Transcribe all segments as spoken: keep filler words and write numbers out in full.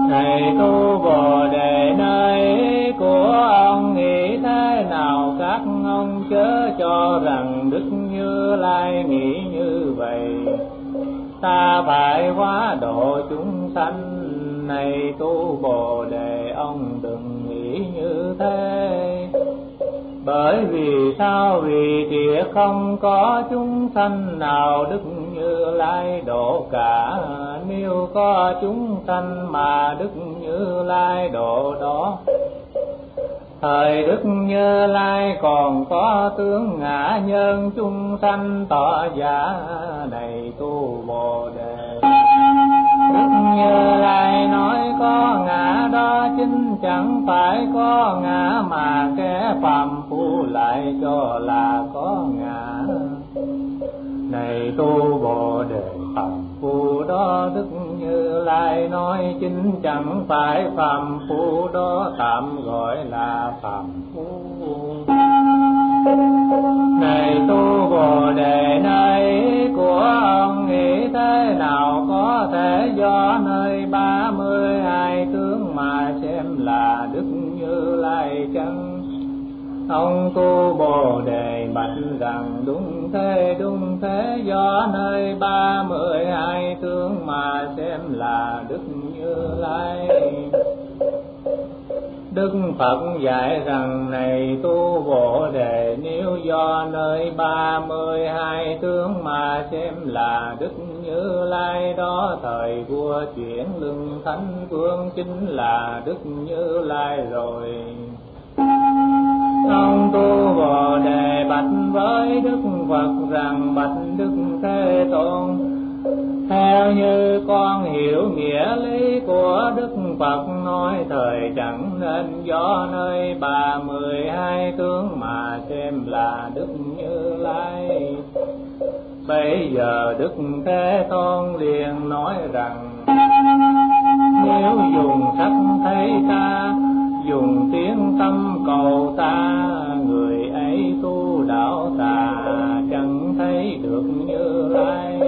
Này tu Bồ Đề, nơi của ông nghĩ thế nào các ông chớ cho rằng Đức Như Lai nghĩ như vậy. Ta phải hóa độ chúng sanh. Này tu Bồ Đề, ông đừng nghĩ như thế. Bởi vì sao? Vì địa không có chúng sanh nào Đức Như Lai độ cả. Nếu có chúng sanh mà Đức Như Lai độ đó, thời Đức Như Lai còn có tướng ngã nhân chúng sanh tỏ giả. Này tu Bồ Đề, Đức Như Lai nói có ngã đó chính chẳng phải có ngã, mà kẻ phàm phu lại cho là có ngã. Này tu Bồ Đề, phàm phu đó Đức Như Lai nói chính chẳng phải phàm phu đó, tạm gọi là phàm phu. Này tu Bồ Đề, nơi của ông nghĩ thế nào có thể do nơi ba mươi hai tướng mà xem là Đức Như Lai chăng? Ông tu Bồ Đề bạch rằng đúng thế, đúng thế, do nơi ba mươi hai tướng mà xem là Đức Như Lai. Đức Phật dạy rằng này tu Bồ Đề, nếu do nơi ba mươi hai tướng mà xem là Đức Như Lai đó, thời vua chuyển lưng thánh vương chính là Đức Như Lai rồi. Ông tu Bồ Đề bạch với Đức Phật rằng bạch Đức Thế Tôn, theo như con hiểu nghĩa lý của Đức Phật nói, thời chẳng nên do nơi ba mươi hai tướng mà xem là Đức Như Lai. Bây giờ Đức Thế Tôn liền nói rằng, nếu dùng sắc thấy ta, dùng tiếng tâm cầu ta, người ấy tu đạo tà, chẳng thấy được Như Lai.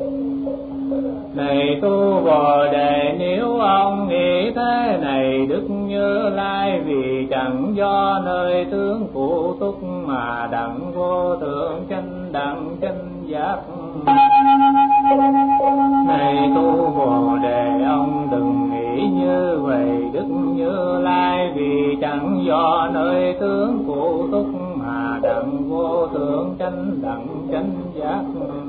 Này tu Bồ Đề, nếu ông nghĩ thế này Đức Như Lai, vì chẳng do nơi tướng phụ túc mà đặng vô thượng chánh đẳng chánh giác. Này tu Bồ Đề, ông đừng nghĩ như vậy Đức Như Lai, vì chẳng do nơi tướng phụ túc mà đặng vô thượng chánh đẳng chánh giác.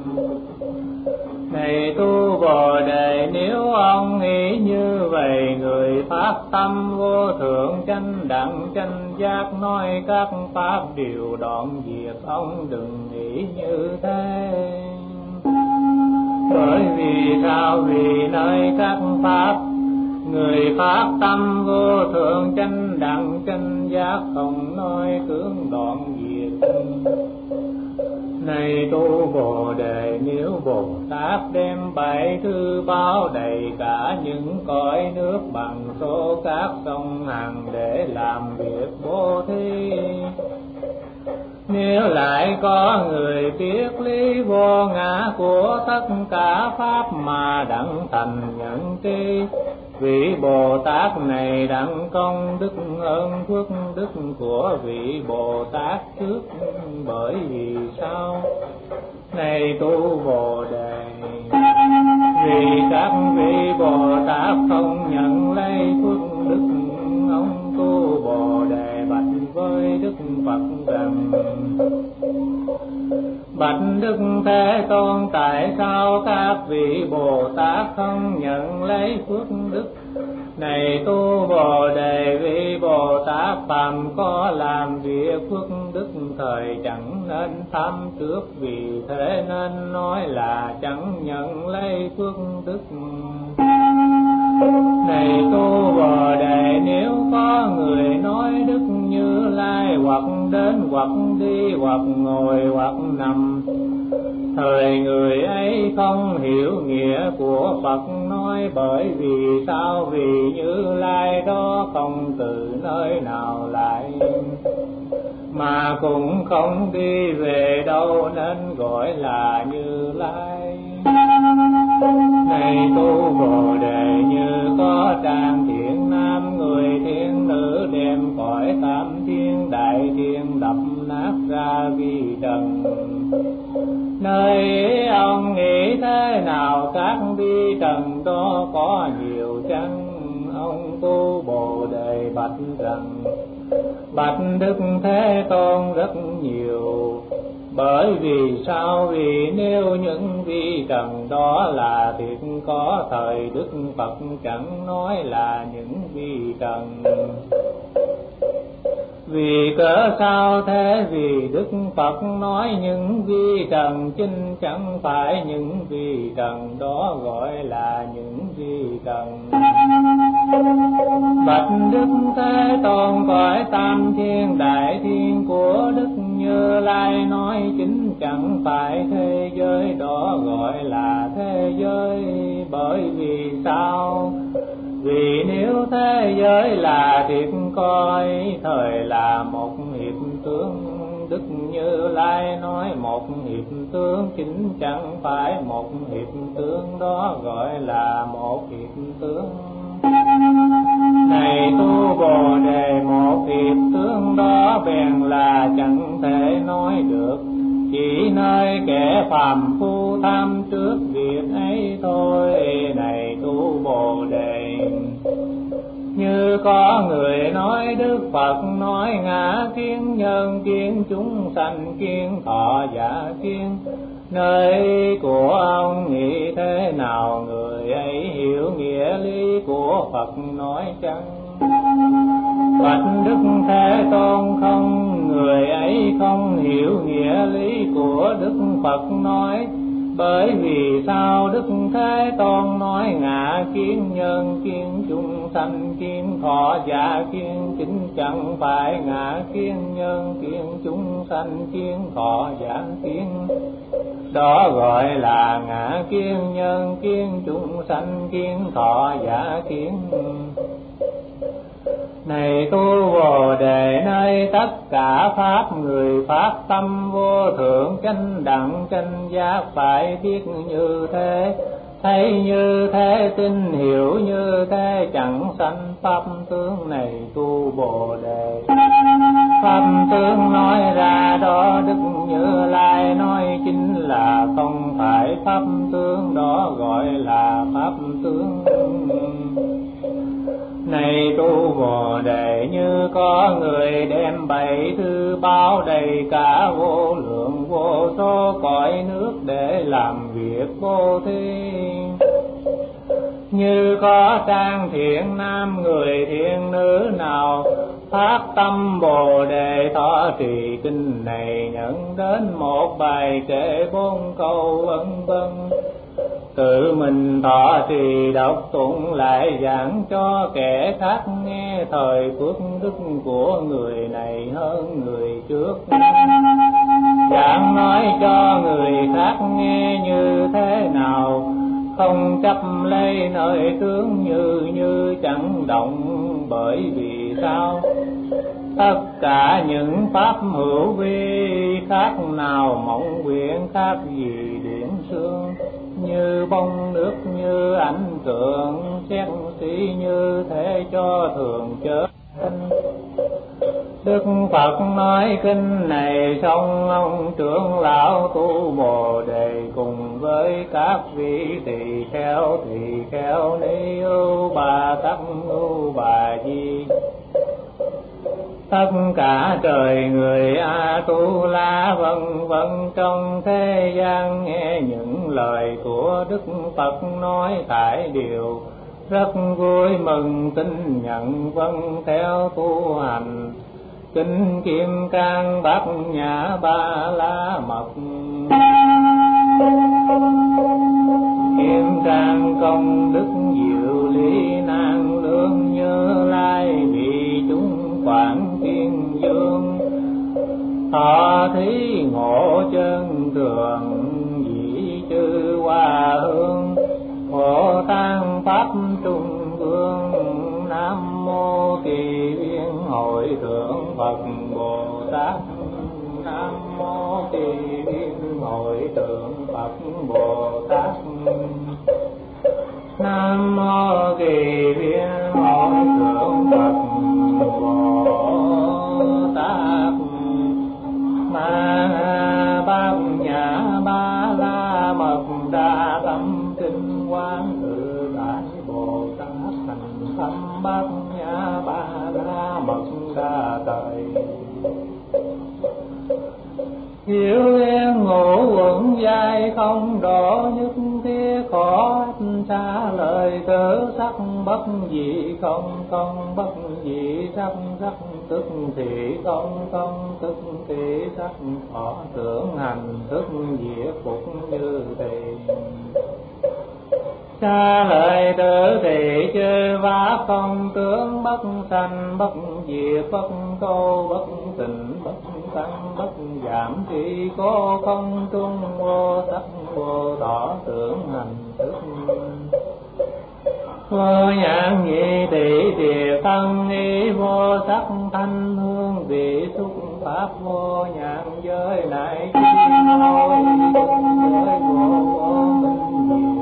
Này tu Bồ Đề, nếu ông nghĩ như vậy, người phát tâm vô thượng chánh đẳng chánh giác nói các pháp đều đoạn diệt, ông đừng nghĩ như thế. Bởi vì sao? Vì nơi các pháp người phát tâm vô thượng chánh đẳng chánh giác không nói cưỡng đoạn diệt. Này tu Bồ Đề, nếu Bồ Tát đem bảy thứ báo đầy cả những cõi nước bằng số các sông hàng để làm việc bố thí, nếu lại có người biết lý vô ngã của tất cả pháp mà đặng thành nhận tri, vị Bồ Tát này đặng công đức hơn phước đức của vị Bồ Tát trước. Bởi vì sao? Này tu Bồ Đề, vì các vị Bồ Tát không nhận lấy phước đức, ông tu Bồ Đề bạch với Đức Phật rằng, bạch Đức Thế Tôn, tại sao các vị Bồ Tát không nhận lấy phước đức? Này tu Bồ Đề, vì Bồ Tát phàm có làm việc phước đức, thời chẳng nên tham trước, vì thế nên nói là chẳng nhận lấy phước đức. Này tu Bồ Đề, nếu có người nói Đức Như Lai hoặc đến hoặc đi hoặc ngồi hoặc nằm, thời người ấy không hiểu nghĩa của Phật nói. Bởi vì sao? Vì Như Lai đó không từ nơi nào lại, mà cũng không đi về đâu, nên gọi là Như Lai. Này tu Bồ Đề, như có trang chăng? Ông tu Bồ Đề bạch rằng: bạch Đức Thế Tôn, rất nhiều. Bởi vì sao? Vì nếu những vi trần đó là thiệt có, thời Đức Phật chẳng nói là những vi trần. Vì cớ sao thế? Vì Đức Phật nói những vi trần chính chẳng phải những vi trần đó gọi là những vi trần. Bạch Đức Thế Tôn, cõi tam thiên đại thiên của Đức Như Lai nói chính chẳng phải thế giới đó gọi là thế giới. Bởi vì sao? Vì nếu thế giới là thiệt coi, thời là một hiệp tướng. Đức Như Lai nói một hiệp tướng chính chẳng phải một hiệp tướng đó gọi là một hiệp tướng. Này tu Bồ Đề, một hiệp tướng đó bèn là chẳng thể nói được, chỉ nơi kẻ phàm phu tham trước việc ấy thôi. Này tu Bồ Đề, như có người nói Đức Phật nói ngã kiến, nhân kiến, chúng sanh kiến, thọ giả kiến. Nơi của ông nghĩ thế nào? Người ấy hiểu nghĩa lý của Phật nói chăng? Bạch Đức Thế Tôn, không, người ấy không hiểu nghĩa lý của Đức Phật nói. Bởi vì sao? Đức Thế Tôn nói ngã kiến, nhân kiến, chúng sanh kiến, thọ giả kiến chính chẳng phải ngã kiến, nhân kiến, chúng sanh kiến, thọ giả kiến đó gọi là ngã kiến, nhân kiến, chúng sanh kiến, thọ giả kiến. Này tu Bồ Đề, nơi tất cả pháp người phát tâm vô thượng chánh đẳng chánh giác phải biết như thế. Thấy như thế, tin hiểu như thế, chẳng sanh pháp tướng. Này tu Bồ Đề, pháp tướng nói ra đó Đức Như Lai nói chính là không phải pháp tướng đó gọi là pháp tướng. Này tu Bồ Đề, như có người đem bảy thư báo đầy cả vô lượng vô số cõi nước để làm việc vô thi. Như có trang thiện nam người thiện nữ nào phát tâm Bồ Đề thọ trì kinh này, nhận đến một bài kệ bốn câu vân vân. Tự mình thọ trì đọc tụng lại giảng cho kẻ khác nghe, thời phước đức của người này hơn người trước. Giảng nói cho người khác nghe như thế nào, không chấp lấy nơi tướng như như chẳng động. Bởi vì sao? Tất cả những pháp hữu vi khác nào mộng quyển, khác gì điển xương. Như bông nước, như ảnh tượng, xét sĩ như thế cho thường chớ. Đức Phật nói kinh này xong, ông trưởng lão tu Bồ Đề cùng với các vị tỳ kheo, tỳ kheo ni, ưu bà tắc, ưu bà di, tất cả trời người A Tu La vân vân trong thế gian nghe những lời của Đức Phật nói thải điều rất vui mừng, tin nhận vâng theo tu hành. Kinh Kim Cang Bát Nhã Ba La Mật, Kim Cang công đức diệu lý năng lương, Như Lai vì chúng quảng thiên dương. Thọ thí ngộ chân thường, dĩ chư hoa hương, Bồ Tát Pháp Trung Vương. Nam mô Kỳ Viên Hội Thượng Phật Bồ Tát. Nam mô Kỳ Viên Hội Thượng Phật Bồ Tát. Nam mô Kỳ Viên Hội Thượng Phật Bồ Tát. Ma Bát Nhã Ba La Mật Đa Tâm Kinh Quán Tự Tại Bồ Tát. thăm bát nhã ba la mật đa tời. Hiểu liên ngũ quẩn giai không độ nhất thiết khó xa lời tử sắc bất dị không không bất dị sắc sắc tức thị không không tức thị sắc thọ tưởng hành thức diệt phục như tiền. Xa lời tử thị chư pháp không tướng bất sanh bất diệt bất câu bất tịnh bất tăng bất giảm chỉ có không trung vô sắc vô tỏ tưởng hành thức. Vô nhãn nhị tỷ địa thân ý vô sắc thanh hương vị xúc pháp vô nhãn giới nại chi ngôi giới vô vô minh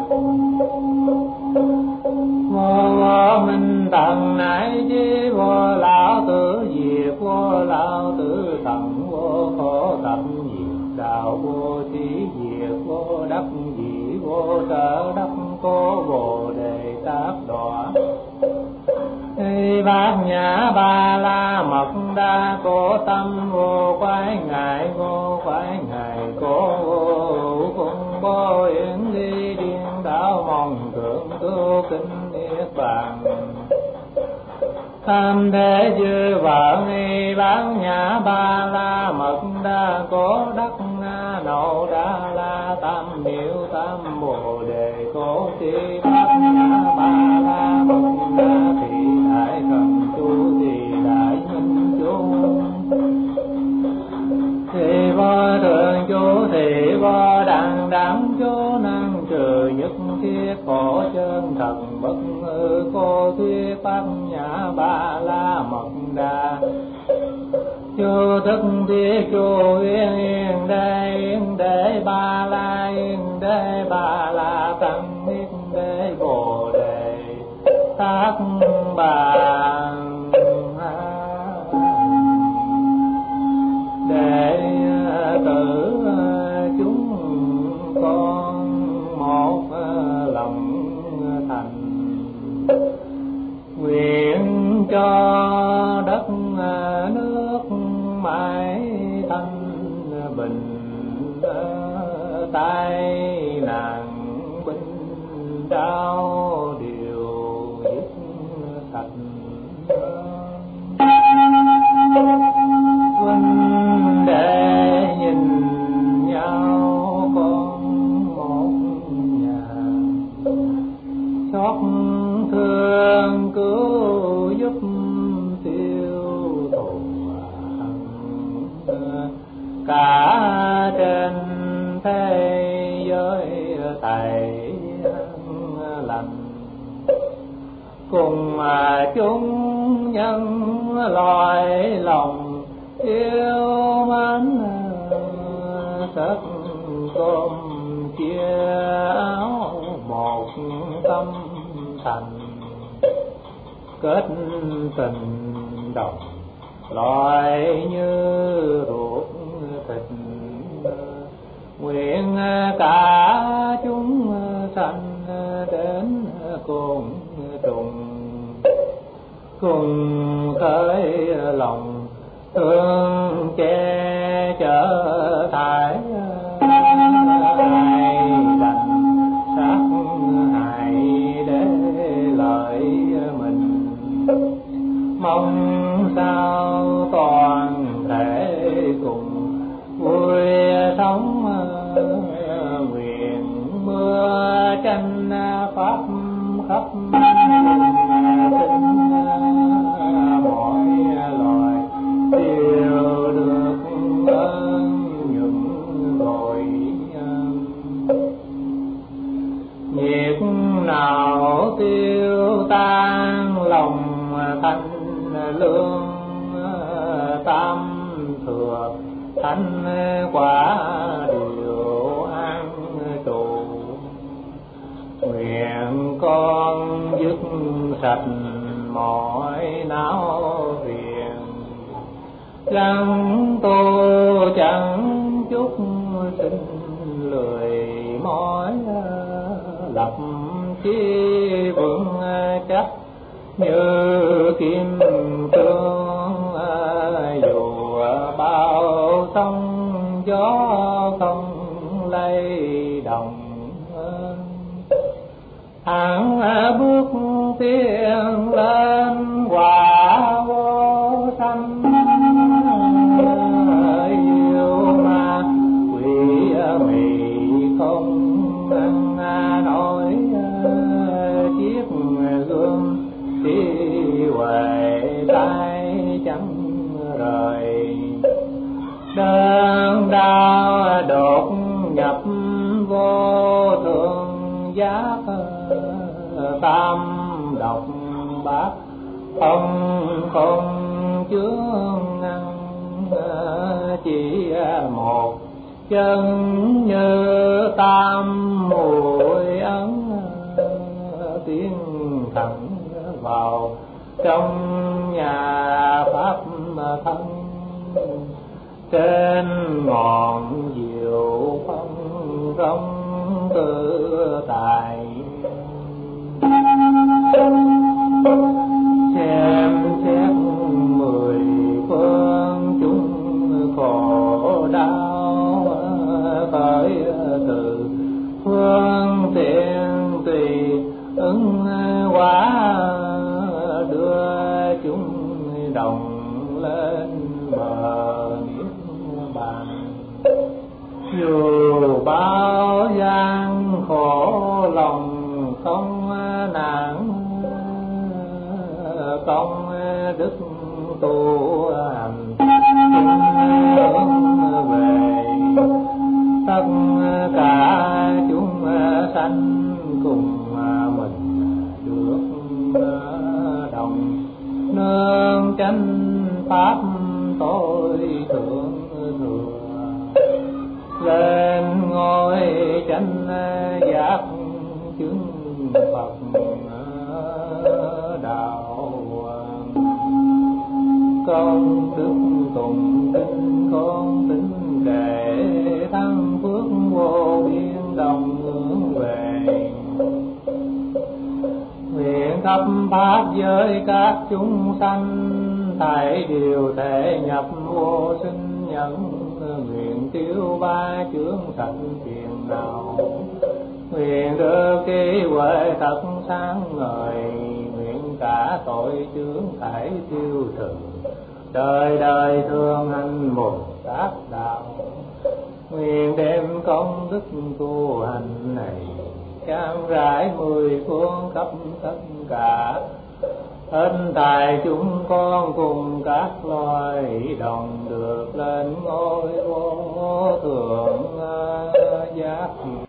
vô vô minh tận nại chi vô lão tử diệt vô lão tử tận vô khổ tập diệt đạo vô trí diệt vô đắc dị vô sở đắc cố bồ đề tác đọa. Bát nhã ba la mật đa cố tâm vô quái ngại vô quái ngại cố vô cùng bố yến ly điên đảo mong thượng tu kinh niết bàn. Tham thế chư vợ nghi bát nhã ba la mật đa cố đắc na nậu đa la tam miệu tam bồ đề cố ti bát nhã ba la mật đa thị đại thần chú thị đại minh chú thị vô thường chú thị vô đẳng đẳng chú năng trừ nhất thiết khổ chân thần bất hư cô thuyết bát nhã ba la mật đa. Chú thức thiết chú yên yên đế yên đế ba la yên đế ba la tăng yên đế bồ đề tác bàn đệ tử chúng con một lòng thành nguyện cho đất nước mãi thanh bình tai nạn binh đau đều dứt sạch. Huynh đệ nhìn nhau con một nhà xót thương cứu giúp tiêu thù cả trên thế giới thầy lành cùng chúng nhân loại lòng yêu mến tất cùng chia áo một tâm thành kết tình đồng loại như ruột thịt nguyện cả chúng sanh đến cùng trùng cùng khởi lòng thương che chở thải hại đành sát hại để lợi mình mong sao toàn thể cùng vui sống nguyện mưa tranh pháp khắp tinh mọi loài đều được ơn nhuận rồi nhiệt nào tiêu tan lòng thanh lương tam thừa thánh quả điều an trụ nguyện con dứt sạch mọi não phiền lắng tu chẳng chút xin lười mỏi lập chí vững chắc như kim cương, dù bao sóng gió không lay động. Hắn bước tiến lên quả vô sanh, yêu ma quỷ mị không nổi chiếc gương đi huệ tay chẳng rời. Đơn đau đột nhập vô thường giác, tam độc bát không không chướng ngăn. Chỉ một chân như tam muội ấn, tiến thẳng vào trong nhà pháp thân. Trên ngọn diệu phong rong tự tại, xem xét mười phương chúng khổ đau, khởi từ phương tiện tùy ứng hóa, đưa chúng đồng lên bờ niết bàn. Dù bao gian khổ lòng không nản, công đức tu hành hướng về. Tất cả chúng sanh cùng mình được đồng nương chánh pháp tối thượng thừa. Lên ngôi chánh giác chứng Phật đạo. Con đức tùng kinh con tính kệ, thăng phước vô biên đồng hướng về. Nguyện khắp pháp giới các chúng sanh, thảy đều thể nhập vô sinh nhẫn. Nguyện tiêu ba chướng sanh phiền não, nguyện được trí huệ thật sáng ngời. Nguyện cả tội chướng thảy tiêu trừ, đời đời thương anh Bồ Tát đạo. Nguyện đem công đức tu hành này, cam rải mười phương khắp tất cả. Hết thảy chúng con cùng các loài đồng được lên ngôi vô thượng giác.